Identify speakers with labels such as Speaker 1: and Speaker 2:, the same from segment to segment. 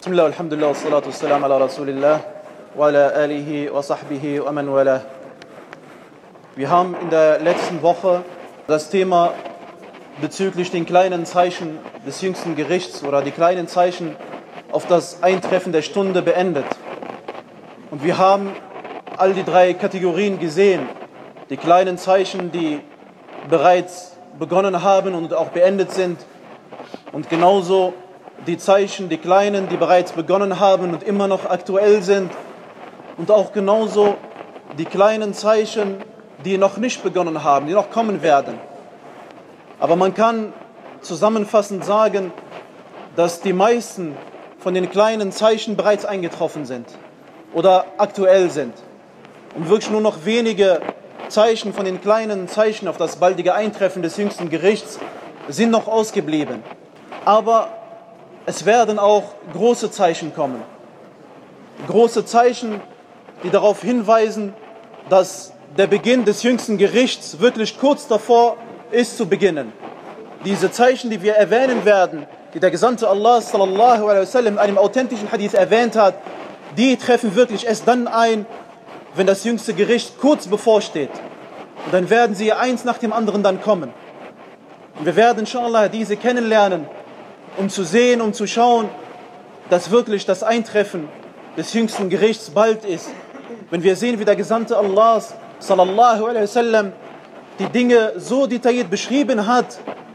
Speaker 1: Bismillah, alhamdulillah, wassalatu wassalam ala Rasulillah wa ala alihi wa sahbihi wa man wala. Wir haben in der letzten Woche das Thema bezüglich den kleinen Zeichen des jüngsten Gerichts oder die kleinen Zeichen auf das Eintreffen der Stunde beendet. Und wir haben all die drei Kategorien gesehen. Die kleinen Zeichen, die bereits begonnen haben und auch beendet sind. Und genauso die Zeichen, die kleinen, die bereits begonnen haben und immer noch aktuell sind. Und auch genauso die kleinen Zeichen, die noch nicht begonnen haben, die noch kommen werden. Aber man kann zusammenfassend sagen, dass die meisten von den kleinen Zeichen bereits eingetroffen sind oder aktuell sind. Und wirklich nur noch wenige Zeichen von den kleinen Zeichen auf das baldige Eintreffen des jüngsten Gerichts sind noch ausgeblieben. Aber es werden auch große Zeichen kommen. Große Zeichen, die darauf hinweisen, dass der Beginn des jüngsten Gerichts wirklich kurz davor ist zu beginnen. Diese Zeichen, die wir erwähnen werden, die der Gesandte Allah sallallahu alaihi wasallam in einem authentischen Hadith erwähnt hat, die treffen wirklich erst dann ein, wenn das jüngste Gericht kurz bevorsteht. Und dann werden sie eins nach dem anderen dann kommen. Und wir werden inshallah diese kennenlernen, um zu sehen, um zu schauen, dass wirklich das Eintreffen des jüngsten Gerichts bald ist. Wenn wir sehen, wie der Gesandte Allahs sallallahu alaihi wasallam die Dinge so detailliert beschrieben hat,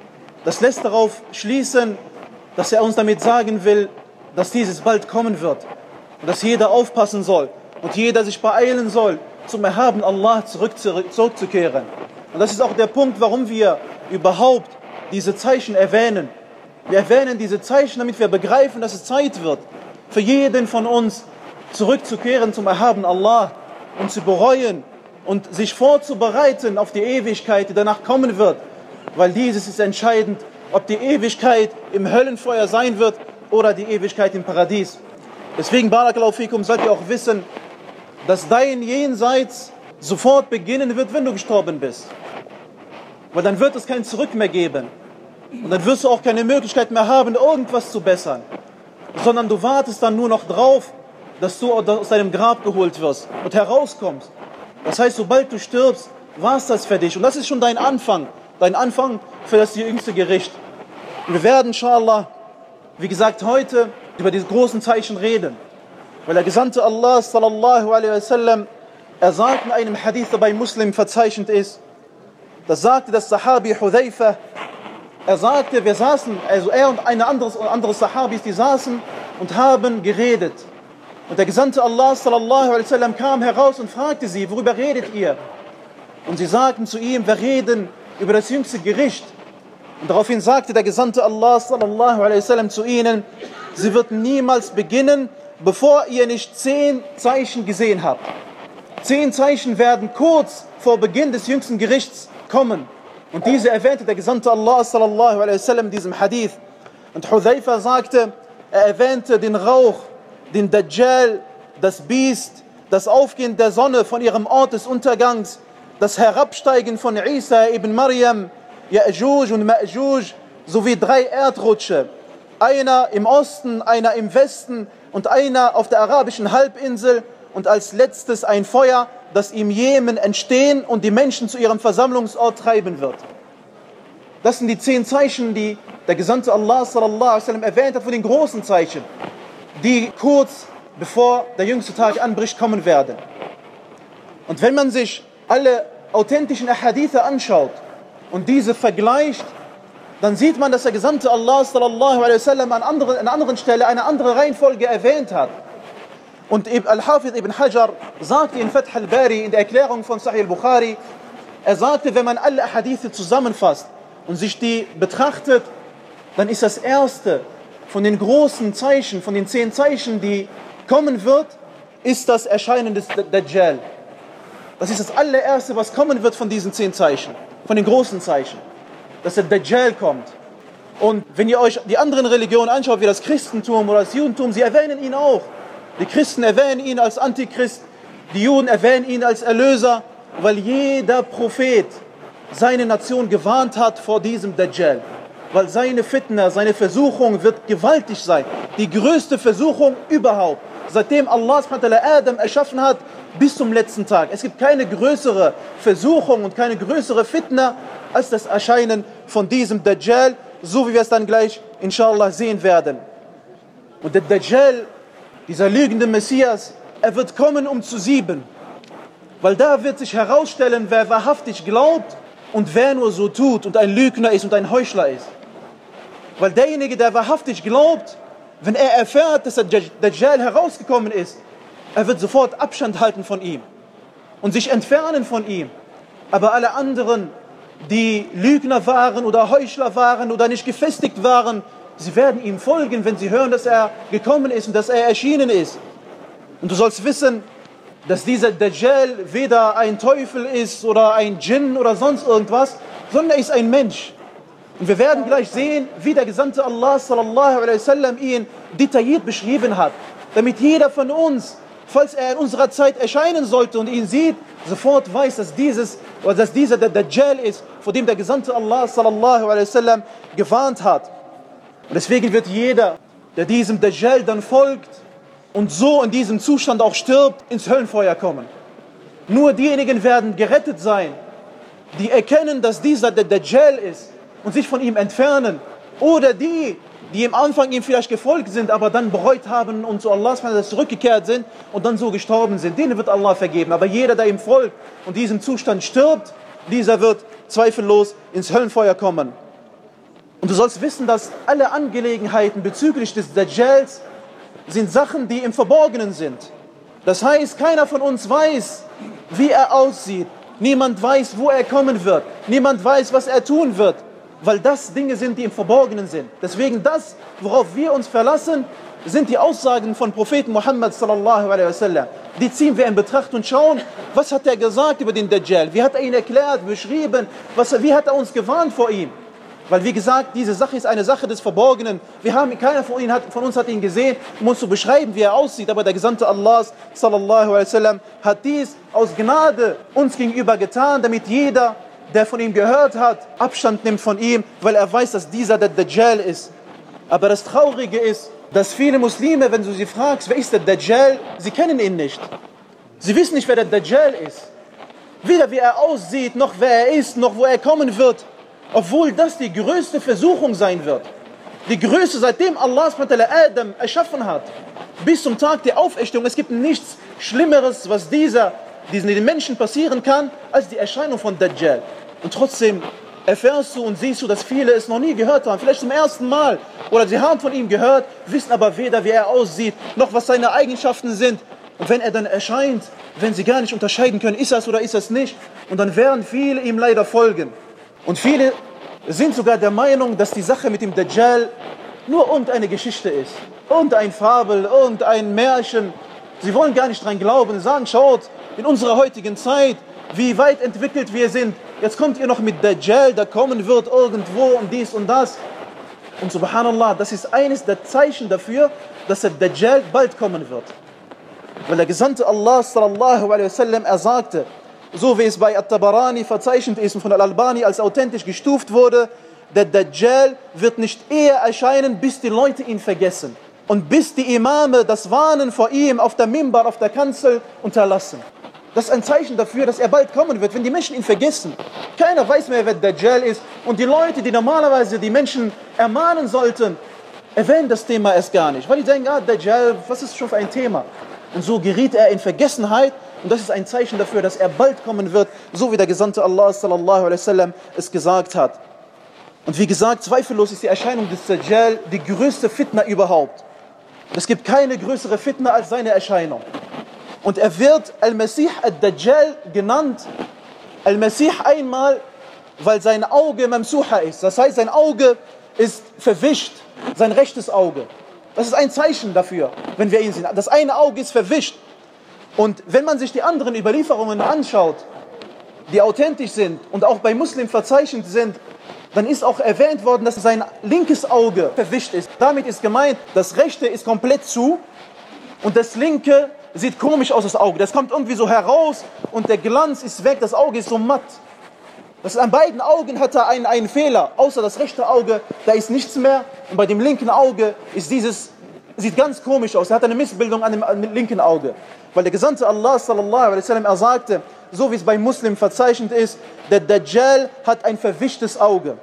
Speaker 1: das lässt darauf schließen, dass er uns damit sagen will, dass dieses bald kommen wird. Und dass jeder aufpassen soll und jeder sich beeilen soll, zum erhabenen Allah zurückzukehren. Und das ist auch der Punkt, warum wir überhaupt diese Zeichen erwähnen. Wir erwähnen diese Zeichen, damit wir begreifen, dass es Zeit wird, für jeden von uns zurückzukehren zum erhabenen Allah und zu bereuen und sich vorzubereiten auf die Ewigkeit, die danach kommen wird. Weil dieses ist entscheidend, ob die Ewigkeit im Höllenfeuer sein wird oder die Ewigkeit im Paradies. Deswegen, Barakallahu fikum, sollt ihr auch wissen, dass dein Jenseits sofort beginnen wird, wenn du gestorben bist. Weil dann wird es kein Zurück mehr geben. Und dann wirst du auch keine Möglichkeit mehr haben, irgendwas zu bessern. Sondern du wartest dann nur noch drauf, dass du aus deinem Grab geholt wirst und herauskommst. Das heißt, sobald du stirbst, war es das für dich. Und das ist schon dein Anfang für das jüngste Gericht. Und wir werden, inshallah, wie gesagt, heute über diese großen Zeichen reden. Weil der Gesandte Allah sallallahu alaihi wasallam, er sagt in einem Hadith, der bei Muslim verzeichnet ist, das sagte das Sahabi Hudhaifa, er sagte, wir saßen, also er und andere Sahabis, die saßen und haben geredet. Und der Gesandte Allah sallallahu alaihi wasallam kam heraus und fragte sie, worüber redet ihr? Und sie sagten zu ihm, wir reden über das jüngste Gericht. Und daraufhin sagte der Gesandte Allah sallallahu alaihi wasallam zu ihnen, sie wird niemals beginnen, bevor ihr nicht 10 Zeichen gesehen habt. 10 Zeichen werden kurz vor Beginn des jüngsten Gerichts kommen. Und diese erwähnte der Gesandte Allah sallallahu alaihi wasallam in diesem Hadith. Und Hudhaifa sagte, er erwähnte den Rauch, den Dajjal, das Biest, das Aufgehen der Sonne von ihrem Ort des Untergangs, das Herabsteigen von Isa ibn Maryam, Ya'juj und Ma'juj, sowie 3 Erdrutsche. Einer im Osten, einer im Westen und einer auf der arabischen Halbinsel und als letztes ein Feuer, das im Jemen entstehen und die Menschen zu ihrem Versammlungsort treiben wird. Das sind die 10 Zeichen, die der Gesandte Allah sallallahu alaihi wasallam erwähnt hat, von den großen Zeichen, die kurz bevor der jüngste Tag anbricht kommen werden. Und wenn man sich alle authentischen Ahadithe anschaut und diese vergleicht, dann sieht man, dass der Gesandte Allah sallallahu alaihi wasallam an einer anderen Stelle eine andere Reihenfolge erwähnt hat. Und Al-Hafidh ibn Hajar sagte in Fath al-Bari, in der Erklärung von Sahih al-Bukhari, er sagte, wenn man alle Hadithe zusammenfasst und sich die betrachtet, dann ist das erste von den großen Zeichen, von den 10 Zeichen, die kommen wird, ist das Erscheinen des Dajjal. Das ist das allererste, was kommen wird von diesen 10 Zeichen, von den großen Zeichen, dass der Dajjal kommt. Und wenn ihr euch die anderen Religionen anschaut, wie das Christentum oder das Judentum, sie erwähnen ihn auch. Die Christen erwähnen ihn als Antichrist, die Juden erwähnen ihn als Erlöser, weil jeder Prophet seine Nation gewarnt hat vor diesem Dajjal. weil seine Fitna, seine Versuchung wird gewaltig sein. Die größte Versuchung überhaupt. Seitdem Allah Adam erschaffen hat, bis zum letzten Tag. Es gibt keine größere Versuchung und keine größere Fitna als das Erscheinen von diesem Dajjal, so wie wir es dann gleich inshallah sehen werden. Und der Dajjal, dieser lügende Messias, er wird kommen, um zu sieben. Weil da wird sich herausstellen, wer wahrhaftig glaubt und wer nur so tut und ein Lügner ist und ein Heuchler ist. Weil derjenige, der wahrhaftig glaubt, wenn er erfährt, dass der Dajjal herausgekommen ist, er wird sofort Abstand halten von ihm und sich entfernen von ihm. Aber alle anderen, die Lügner waren oder Heuchler waren oder nicht gefestigt waren, sie werden ihm folgen, wenn sie hören, dass er gekommen ist und dass er erschienen ist. Und du sollst wissen, dass dieser Dajjal weder ein Teufel ist oder ein Djinn oder sonst irgendwas, sondern er ist ein Mensch. Und wir werden gleich sehen, wie der Gesandte Allah sallallahu alaihi wasallam ihn detailliert beschrieben hat, damit jeder von uns, falls er in unserer Zeit erscheinen sollte und ihn sieht, sofort weiß, dass dieser der Dajjal ist, vor dem der Gesandte Allah sallallahu alaihi wasallam gewarnt hat. Und deswegen wird jeder, der diesem Dajjal dann folgt und so in diesem Zustand auch stirbt, ins Höllenfeuer kommen. Nur diejenigen werden gerettet sein, die erkennen, dass dieser der Dajjal ist und sich von ihm entfernen. Oder die im Anfang ihm vielleicht gefolgt sind, aber dann bereut haben und zu Allah zurückgekehrt sind und dann so gestorben sind. Denen wird Allah vergeben. Aber jeder, der ihm folgt und diesem Zustand stirbt, dieser wird zweifellos ins Höllenfeuer kommen. Und du sollst wissen, dass alle Angelegenheiten bezüglich des Dajjals sind Sachen, die im Verborgenen sind. Das heißt, keiner von uns weiß, wie er aussieht. Niemand weiß, wo er kommen wird. Niemand weiß, was er tun wird. Weil das Dinge sind, die im Verborgenen sind. Deswegen das, worauf wir uns verlassen, sind die Aussagen von Propheten Muhammad sallallahu alaihi wasallam. Die ziehen wir in Betracht und schauen, was hat er gesagt über den Dajjal? Wie hat er ihn erklärt, beschrieben? Wie hat er uns gewarnt vor ihm? Weil wie gesagt, diese Sache ist eine Sache des Verborgenen. Keiner von uns hat ihn gesehen, um uns zu beschreiben, wie er aussieht. Aber der Gesandte Allahs sallallahu alaihi wasallam hat dies aus Gnade uns gegenüber getan, damit jeder, der von ihm gehört hat, Abstand nimmt von ihm, weil er weiß, dass dieser der Dajjal ist. Aber das Traurige ist, dass viele Muslime, wenn du sie fragst, wer ist der Dajjal, sie kennen ihn nicht. Sie wissen nicht, wer der Dajjal ist. Weder wie er aussieht, noch wer er ist, noch wo er kommen wird. Obwohl das die größte Versuchung sein wird. Die größte, seitdem Allah Adam erschaffen hat, bis zum Tag der Auferstehung. Es gibt nichts Schlimmeres, was diesen Menschen passieren kann, als die Erscheinung von Dajjal. Und trotzdem erfährst du und siehst du, dass viele es noch nie gehört haben, vielleicht zum ersten Mal. Oder sie haben von ihm gehört, wissen aber weder, wie er aussieht, noch was seine Eigenschaften sind. Und wenn er dann erscheint, wenn sie gar nicht unterscheiden können, ist das oder ist das nicht. Und dann werden viele ihm leider folgen. Und viele sind sogar der Meinung, dass die Sache mit dem Dajjal nur irgendeine Geschichte ist. Irgendein Fabel, irgendein Märchen. Sie wollen gar nicht dran glauben und sagen, schaut, in unserer heutigen Zeit, wie weit entwickelt wir sind. Jetzt kommt ihr noch mit Dajjal, der kommen wird irgendwo und dies und das. Und subhanallah, das ist eines der Zeichen dafür, dass der Dajjal bald kommen wird. Weil der Gesandte Allah sallallahu alaihi wasallam, er sagte, so wie es bei At-Tabarani verzeichnet ist und von Al-Albani als authentisch gestuft wurde, der Dajjal wird nicht eher erscheinen, bis die Leute ihn vergessen. Und bis die Imame das Warnen vor ihm auf der Mimbar, auf der Kanzel unterlassen. Das ist ein Zeichen dafür, dass er bald kommen wird, wenn die Menschen ihn vergessen. Keiner weiß mehr, wer Dajjal ist. Und die Leute, die normalerweise die Menschen ermahnen sollten, erwähnen das Thema erst gar nicht. Weil die denken, Dajjal, was ist schon für ein Thema? Und so geriet er in Vergessenheit. Und das ist ein Zeichen dafür, dass er bald kommen wird, so wie der Gesandte Allah sallallahu alaihi wasallam es gesagt hat. Und wie gesagt, zweifellos ist die Erscheinung des Dajjal die größte Fitna überhaupt. Es gibt keine größere Fitna als seine Erscheinung. Und er wird Al-Masih al-Dajjal genannt. Al-Masih einmal, weil sein Auge Mamsuha ist. Das heißt, sein Auge ist verwischt, sein rechtes Auge. Das ist ein Zeichen dafür, wenn wir ihn sehen. Das eine Auge ist verwischt. Und wenn man sich die anderen Überlieferungen anschaut, die authentisch sind und auch bei Muslimen verzeichnet sind, dann ist auch erwähnt worden, dass sein linkes Auge verwischt ist. Damit ist gemeint, das rechte ist komplett zu und das linke sieht komisch aus, das Auge. Das kommt irgendwie so heraus und der Glanz ist weg, das Auge ist so matt. Das ist, an beiden Augen hat er einen Fehler, außer das rechte Auge, da ist nichts mehr. Und bei dem linken Auge ist sieht ganz komisch aus. Er hat eine Missbildung an dem linken Auge. Weil der Gesandte Allah sallallahu alaihi wasallam, er sagte, so wie es bei Muslim verzeichnet ist, der Dajjal hat ein verwischtes Auge.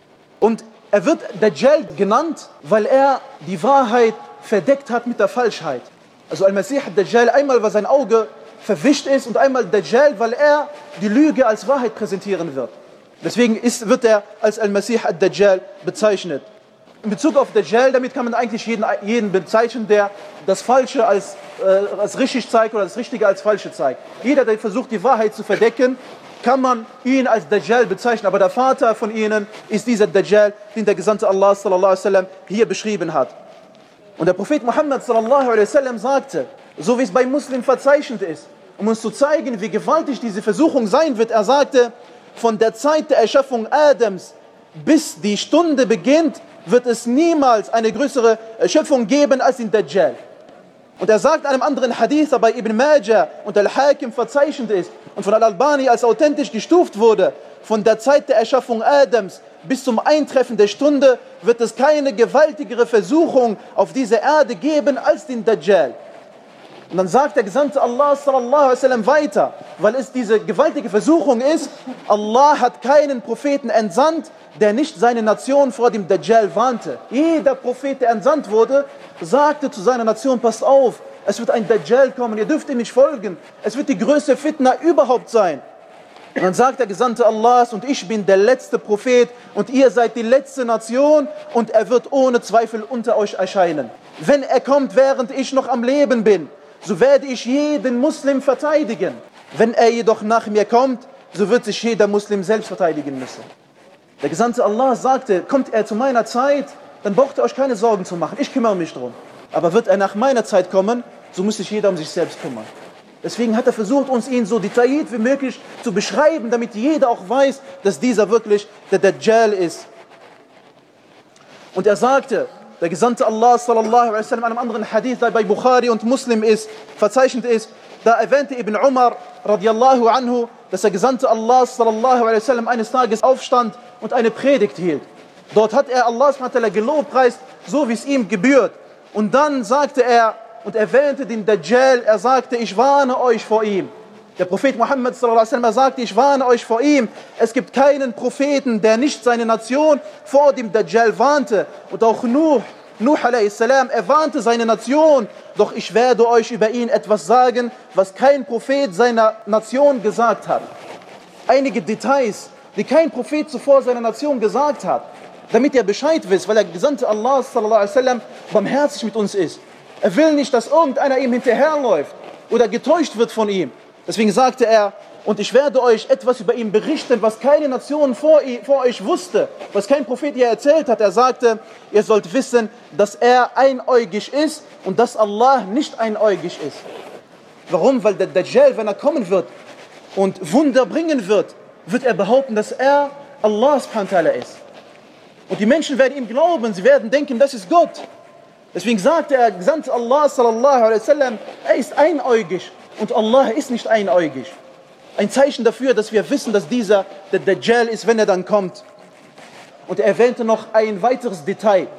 Speaker 1: Und er wird Dajjal genannt, weil er die Wahrheit verdeckt hat mit der Falschheit. Also Al-Masih Dajjal, einmal weil sein Auge verwischt ist und einmal Dajjal, weil er die Lüge als Wahrheit präsentieren wird. Deswegen wird er als Al-Masih Dajjal bezeichnet. In Bezug auf Dajjal, damit kann man eigentlich jeden bezeichnen, der das Falsche als richtig zeigt oder das Richtige als Falsche zeigt. Jeder, der versucht, die Wahrheit zu verdecken, kann man ihn als Dajjal bezeichnen. Aber der Vater von ihnen ist dieser Dajjal, den der Gesandte Allah sallallahu alaihi wasallam hier beschrieben hat. Und der Prophet Muhammad sallallahu alaihi wasallam sagte, so wie es bei Muslim verzeichnet ist, um uns zu zeigen, wie gewaltig diese Versuchung sein wird, er sagte, von der Zeit der Erschaffung Adams bis die Stunde beginnt, wird es niemals eine größere Schöpfung geben als den Dajjal. Und er sagt in einem anderen Hadith, der bei Ibn Majah und Al-Hakim verzeichnet ist und von Al-Albani als authentisch gestuft wurde, von der Zeit der Erschaffung Adams bis zum Eintreffen der Stunde wird es keine gewaltigere Versuchung auf dieser Erde geben als den Dajjal. Und dann sagt der Gesandte Allah sallallahu alaihi wasallam weiter, weil es diese gewaltige Versuchung ist, Allah hat keinen Propheten entsandt, der nicht seine Nation vor dem Dajjal warnte. Jeder Prophet, der entsandt wurde, sagte zu seiner Nation, passt auf, es wird ein Dajjal kommen, ihr dürft ihm nicht folgen, es wird die größte Fitna überhaupt sein. Und dann sagt der Gesandte Allahs, und ich bin der letzte Prophet und ihr seid die letzte Nation und er wird ohne Zweifel unter euch erscheinen. Wenn er kommt, während ich noch am Leben bin, so werde ich jeden Muslim verteidigen. Wenn er jedoch nach mir kommt, so wird sich jeder Muslim selbst verteidigen müssen. Der Gesandte Allah sagte, kommt er zu meiner Zeit, dann braucht ihr euch keine Sorgen zu machen, ich kümmere mich drum. Aber wird er nach meiner Zeit kommen, so muss sich jeder um sich selbst kümmern. Deswegen hat er versucht, uns ihn so detailliert wie möglich zu beschreiben, damit jeder auch weiß, dass dieser wirklich der Dajjal ist. Und er sagte, der Gesandte Allah sallallahu alaihi wasallam, in einem anderen Hadith, der bei Bukhari und Muslim ist, verzeichnet ist, da erwähnte Ibn Umar radiallahu anhu, dass der Gesandte Allah sallallahu alaihi wasallam eines Tages aufstand und eine Predigt hielt. Dort hat er Allah subhanahu wa ta'ala gelobpreist, so wie es ihm gebührt. Und dann sagte er und erwähnte den Dajjal, er sagte, ich warne euch vor ihm. Der Prophet Muhammad sallallahu alaihi wasallam sagte, ich warne euch vor ihm. Es gibt keinen Propheten, der nicht seine Nation vor dem Dajjal warnte. Und auch Nuh alaihi salam, er warnte seine Nation. Doch ich werde euch über ihn etwas sagen, was kein Prophet seiner Nation gesagt hat. Einige Details, die kein Prophet zuvor seiner Nation gesagt hat. Damit ihr Bescheid wisst, weil der Gesandte Allah sallallahu alaihi wasallam barmherzig mit uns ist. Er will nicht, dass irgendeiner ihm hinterherläuft oder getäuscht wird von ihm. Deswegen sagte er, und ich werde euch etwas über ihn berichten, was keine Nation vor euch wusste, was kein Prophet ihr erzählt hat. Er sagte, ihr sollt wissen, dass er einäugig ist und dass Allah nicht einäugig ist. Warum? Weil der Dajjal, wenn er kommen wird und Wunder bringen wird, wird er behaupten, dass er Allah subhanahu wa ta'ala ist. Und die Menschen werden ihm glauben, sie werden denken, das ist Gott. Deswegen sagte er, Gesandte Allah sallallahu alaihi wasallam, er ist einäugig und Allah ist nicht einäugig. Ein Zeichen dafür, dass wir wissen, dass dieser der Dajjal ist, wenn er dann kommt. Und er erwähnte noch ein weiteres Detail.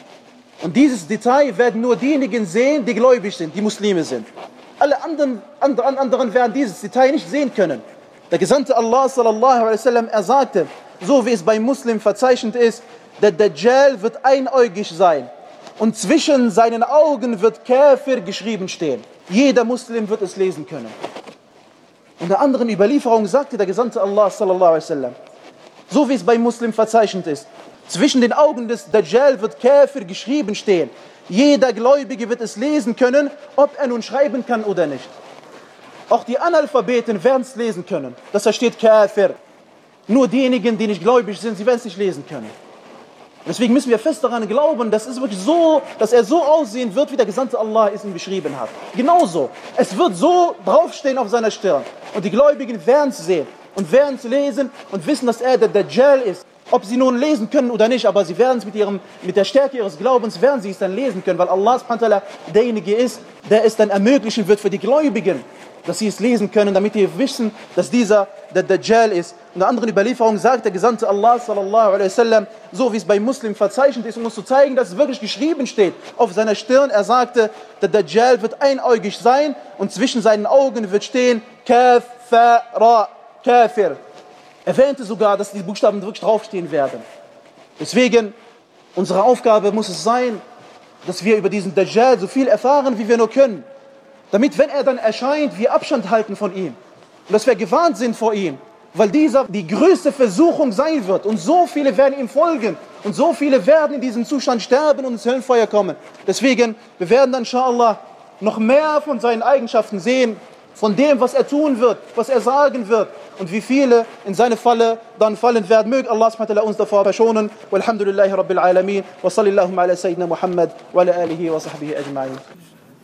Speaker 1: Und dieses Detail werden nur diejenigen sehen, die gläubig sind, die Muslime sind. Alle anderen werden dieses Detail nicht sehen können. Der Gesandte Allah sallallahu alaihi wasallam, er sagte, so wie es bei Muslim verzeichnet ist, der Dajjal wird einäugig sein. Und zwischen seinen Augen wird Kafir geschrieben stehen. Jeder Muslim wird es lesen können. Und in der anderen Überlieferung sagte der Gesandte Allah sallallahu alaihi wasallam, so wie es bei Muslim verzeichnet ist, zwischen den Augen des Dajjal wird Kafir geschrieben stehen. Jeder Gläubige wird es lesen können, ob er nun schreiben kann oder nicht. Auch die Analphabeten werden es lesen können. Das da steht Kafir. Nur diejenigen, die nicht gläubig sind, sie werden es nicht lesen können. Deswegen müssen wir fest daran glauben, dass es wirklich so, dass er so aussehen wird, wie der Gesandte Allah es ihm beschrieben hat. Genauso. Es wird so draufstehen auf seiner Stirn. Und die Gläubigen werden es sehen und werden es lesen und wissen, dass er der Dajjal ist. ob sie nun lesen können oder nicht, aber sie werden es mit der Stärke ihres Glaubens, werden sie es dann lesen können, weil Allah subhanahu wa ta'ala derjenige ist, der es dann ermöglichen wird für die Gläubigen, dass sie es lesen können, damit sie wissen, dass dieser der Dajjal ist. In der anderen Überlieferung sagt der Gesandte Allah sallallahu alaihi wasallam, so wie es bei Muslim verzeichnet ist, um uns zu zeigen, dass es wirklich geschrieben steht auf seiner Stirn. Er sagte, der Dajjal wird einäugig sein und zwischen seinen Augen wird stehen Kafara, Kafir. Er erwähnte sogar, dass die Buchstaben wirklich draufstehen werden. Deswegen, unsere Aufgabe muss es sein, dass wir über diesen Dajjal so viel erfahren, wie wir nur können. Damit, wenn er dann erscheint, wir Abstand halten von ihm. Und dass wir gewarnt sind vor ihm. Weil dieser die größte Versuchung sein wird. Und so viele werden ihm folgen. Und so viele werden in diesem Zustand sterben und ins Höllenfeuer kommen. Deswegen, wir werden dann, inshallah, noch mehr von seinen Eigenschaften sehen. Von dem, was er tun wird, was er sagen wird. Und wie viele in seine Falle dann fallen werden. Möge Allah subhanahu wa ta'ala uns davor verschonen. Walhamdulillahi rabbil alamin. Wa sallallahu ala Sayyidina Muhammad wa ala alihi wa sahbihi ajma'in.